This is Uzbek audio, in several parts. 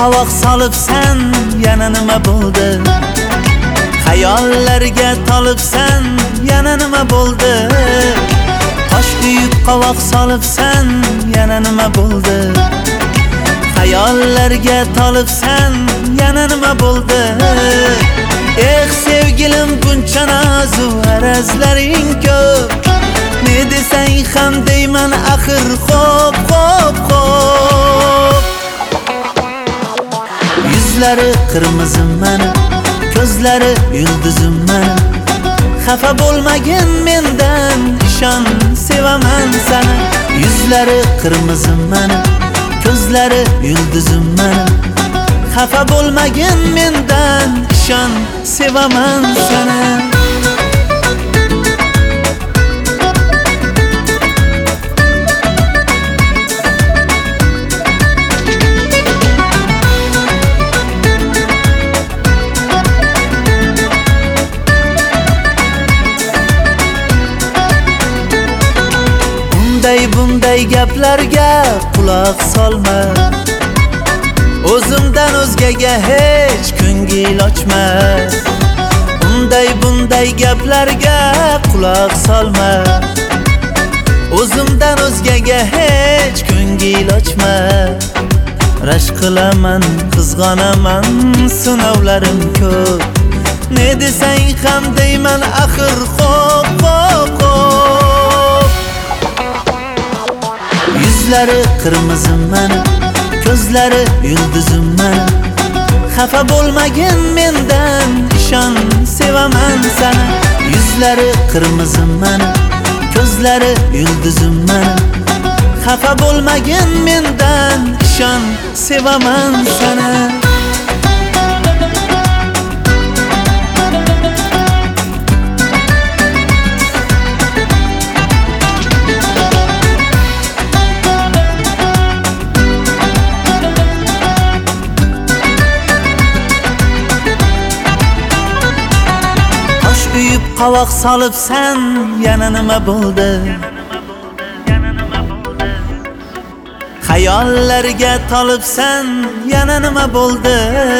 qovoq solibsan, yana nima bo'ldi? Xayollarga tolibsan, yana nima bo'ldi? Tosh uyib qovoq solibsan, yana nima bo'ldi? Xayollarga tolibsan, yana nima bo'ldi? Sevgilim buncha nozu arazlaring ko'p, ne desang ham deyman axir xo'p. Yuzlari qirmizim mani, ko'zlari yulduzim mani. Xafa bo'lmagin mendan, ishon sevaman seni. Yuzlari qirmizim mani, ko'zlari yulduzim mani. Xafa bo'lmagin mendan, ishon sevaman seni. Bunday gaplarga quloq solma. O'zimdan o'zgaga hech ko'ngil ochma. Bunday gaplarga quloq solma. O'zimdan o'zgaga hech ko'ngil ochma. Rashk qilaman, qizg'onaman, sinovlarim ko'p. Ne desang ham deyman axir xo'p. Yuzlari qirmizim mani, ko'zlari yulduzim mani. Xafa bo'lmagin mendan, ishon sevaman seni. Yuzlari qirmizim mani, ko'zlari yulduzim mani. Xafa bo'lmagin mendan, ishon sevaman seni. Uyib qovoq solibsan, yana nima bo'ldi? Xayollarga tolibsan, yana nima bo'ldi?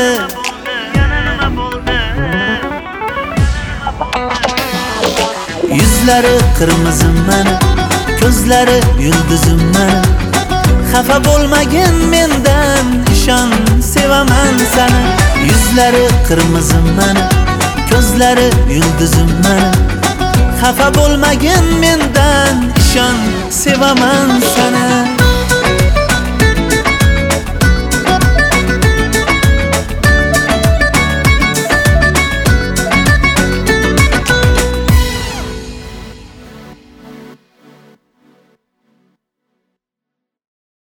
Yuzlari qirmizim mani, ko'zlari yulduzim mani. Xafa bo'lmagin mendan, ishon sevaman seni. Yuzlari qirmizim mani, ko'zlari yulduzim mani. Xafa bo'lmagin mendan, ishon sevaman.